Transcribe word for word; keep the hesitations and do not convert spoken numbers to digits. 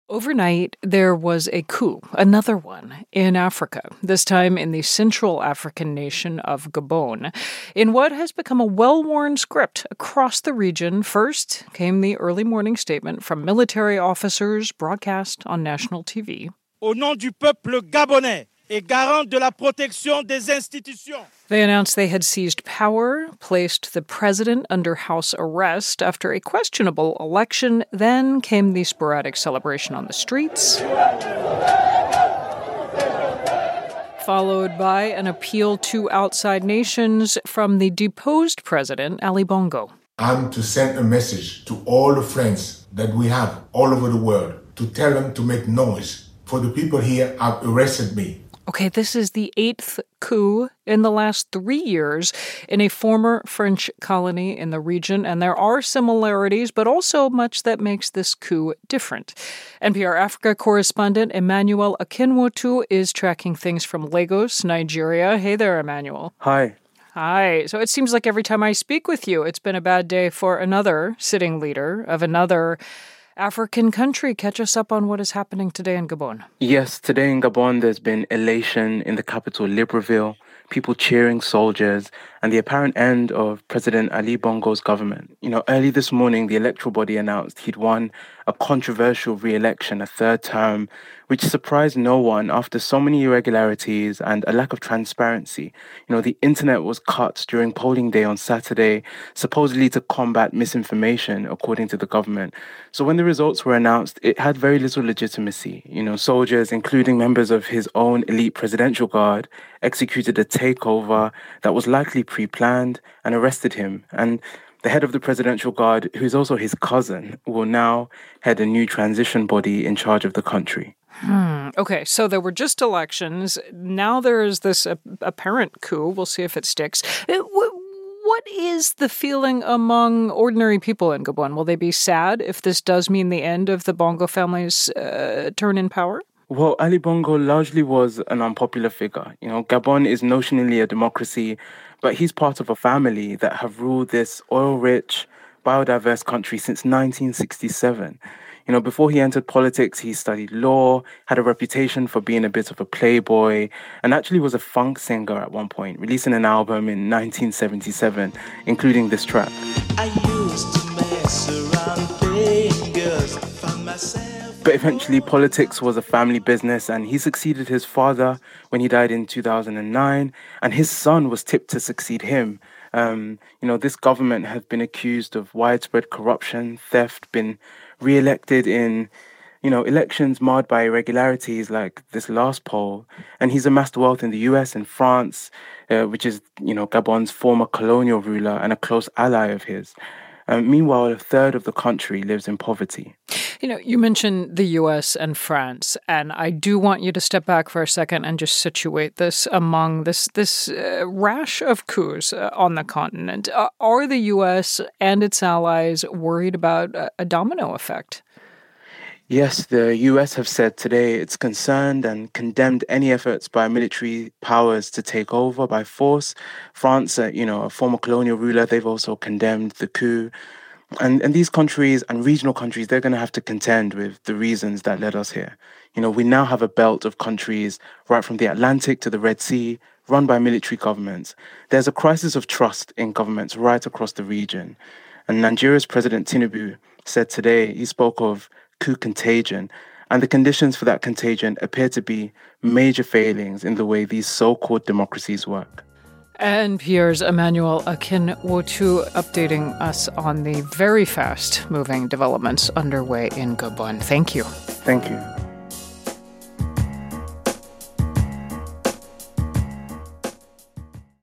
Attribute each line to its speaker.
Speaker 1: Overnight, there was a coup, another one, in Africa, this time in the Central African nation of Gabon. In what has become a well-worn script across the region, first came the early morning statement from military officers broadcast on national T V.
Speaker 2: Au nom du peuple gabonais et garant de la protection des institutions.
Speaker 1: They announced they had seized power, placed the president under house arrest after a questionable election. Then came the sporadic celebration on the streets, followed by an appeal to outside nations from the deposed president, Ali Bongo.
Speaker 3: I'm to send a message to all the friends that we have all over the world to tell them to make noise. For the people here have arrested me.
Speaker 1: Okay, this is the eighth coup in the last three years in a former French colony in the region, and there are similarities, but also much that makes this coup different. N P R Africa correspondent Emmanuel Akinwotu is tracking things from Lagos, Nigeria. Hey there, Emmanuel.
Speaker 4: Hi.
Speaker 1: Hi. So it seems like every time I speak with you, it's been a bad day for another sitting leader of another African country. Catch us up on what is happening today in Gabon.
Speaker 4: Yes, today in Gabon, there's been elation in the capital, Libreville, people cheering soldiers, and the apparent end of President Ali Bongo's government. You know, early this morning, the electoral body announced he'd won a controversial re-election, a third term, which surprised no one after so many irregularities and a lack of transparency. You know, the internet was cut during polling day on Saturday, supposedly to combat misinformation, according to the government. So when the results were announced, it had very little legitimacy. You know, soldiers, including members of his own elite presidential guard, executed a takeover that was likely pre-planned and arrested him. And the head of the presidential guard, who is also his cousin, will now head a new transition body in charge of the country.
Speaker 1: Hmm. Okay, so there were just elections. Now there is this uh, apparent coup. We'll see if it sticks. Uh, wh- what is the feeling among ordinary people in Gabon? Will they be sad if this does mean the end of the Bongo family's uh, turn in power?
Speaker 4: Well, Ali Bongo largely was an unpopular figure. You know, Gabon is notionally a democracy, but he's part of a family that have ruled this oil-rich, biodiverse country since nineteen sixty-seven. You know, before he entered politics, he studied law, had a reputation for being a bit of a playboy, and actually was a funk singer at one point, releasing an album in nineteen seventy-seven, including this track.
Speaker 5: I used to mess around playing girls, found myself.
Speaker 4: But eventually, politics was a family business, and he succeeded his father when he died in two thousand nine, and his son was tipped to succeed him. Um, you know, this government has been accused of widespread corruption, theft, been re-elected in, you know, elections marred by irregularities like this last poll. And he's amassed wealth in the U S and France, uh, which is, you know, Gabon's former colonial ruler and a close ally of his. Um, meanwhile, a third of the country lives in poverty.
Speaker 1: You know, you mentioned the U S and France, and I do want you to step back for a second and just situate this among this this uh, rash of coups uh, on the continent. Uh, are the U S and its allies worried about a, a domino effect?
Speaker 4: Yes, the U S have said today it's concerned and condemned any efforts by military powers to take over by force. France, uh, you know, a former colonial ruler, they've also condemned the coup. And and these countries and regional countries, they're going to have to contend with the reasons that led us here. You know, we now have a belt of countries right from the Atlantic to the Red Sea, run by military governments. There's a crisis of trust in governments right across the region. And Nigeria's President Tinubu said today, he spoke of coup contagion, and the conditions for that contagion appear to be major failings in the way these so-called democracies work.
Speaker 1: N P R's Emmanuel Akinwotu updating us on the very fast-moving developments underway in Gabon. Thank you.
Speaker 4: Thank you.